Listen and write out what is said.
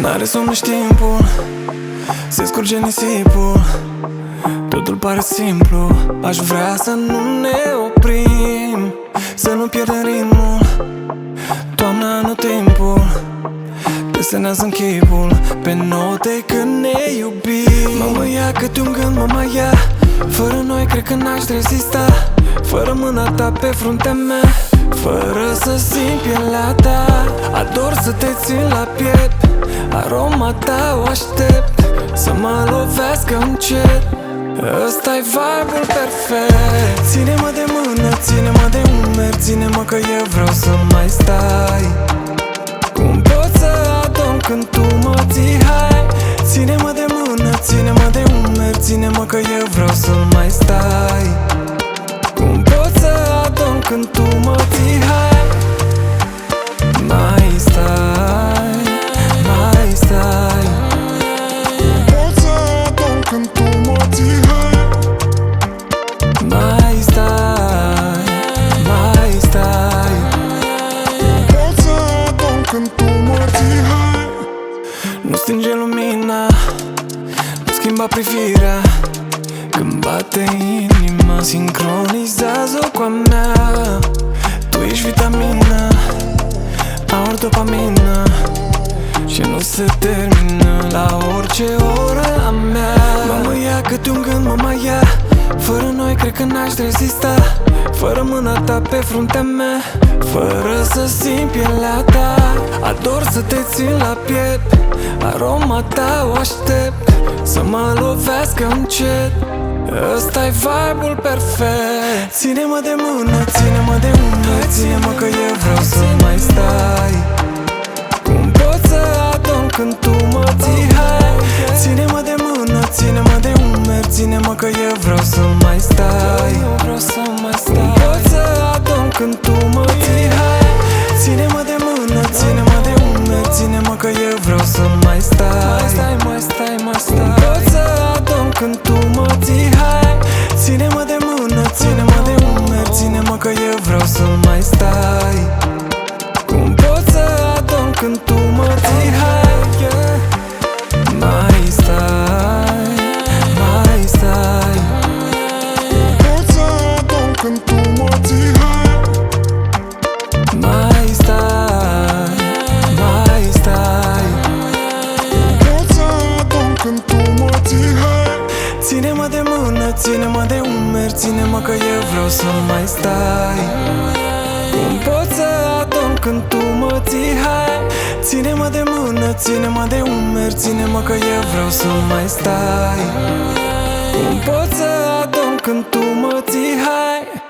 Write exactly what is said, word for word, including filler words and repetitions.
N-are somn nici timpul, se scurge nisipul. Totul pare simplu, aș vrea să nu ne oprim, să nu pierdem ritmul. Toamna nu timpul, desenează-n chipul pe note când ne iubim. Mă mă ia câte un gând, mă mai ia. Fără noi cred că n-aș rezista. Fără mâna ta pe fruntea mea, fără să simt pielea ta. Ador să te țin la piept, aroma ta o aștept să mă lovească încet. Ăsta-i vibe-ul perfect. Ține-mă de mână, ține-mă de umeri, ține-mă că eu vreau să mai stai. Cum pot să adorm când tu mă ții hai? Ține-mă de mână, ține-mă de umeri, ține-mă că eu vreau să mai stai. Cum pot să adorm când tu mă ții hai? Mai stai, mai stai. Cum pot să adorm când tu mă ții hai? Mai stai, mai stai. Cum pot să adorm când tu mă ții hai? Nu stinge lumina, nu schimba privirea. Când bate inima, sincronizează-o cu a mea. Tu ești vitamina, aur dopamină, și nu se termină la orice oră a mea. Mă mă ia câte un gând, mă mai ia. Fără noi cred că n-aș rezista. Fără mâna ta pe fruntea mea, fără să simt pielea ta. Ador să te țin la piept, aroma ta o aștept să mă lovească încet. Ăsta-i vibe-ul perfect. Ține-mă de mână, ține-mă de umeri, ține-mă că eu vreau să mai stai. Cum pot să adorm când tu mă ții hai? Ține-mă de mână, ține-mă de umeri, ține-mă că eu vreau să mai stai. Cum pot să adorm când tu mă ții hai? Ține-mă de mână, ține-mă de umeri, ține-mă că eu vreau să mai stai. Cum pot să adorm când tu mă ții hai? Ține-mă de mână, ține-mă de umeri, ține-mă că eu vreau să mai stai. Cum pot să adorm când tu mă ții hai? Yeah. Mai stai, mai stai. Cum pot să adorm când tu mă ții hai? Mai stai, mai stai. Cum pot să adorm când tu mă ții hai? Ține-mă de mână, ține-mă de umeri, ține-mă că eu vreau să mai stai. Cum pot să adorm când tu mă ții hai? Ține-mă de mână, ține-mă de umeri, ține-mă că eu vreau să mai stai. Cum pot să adorm când tu mă ții hai?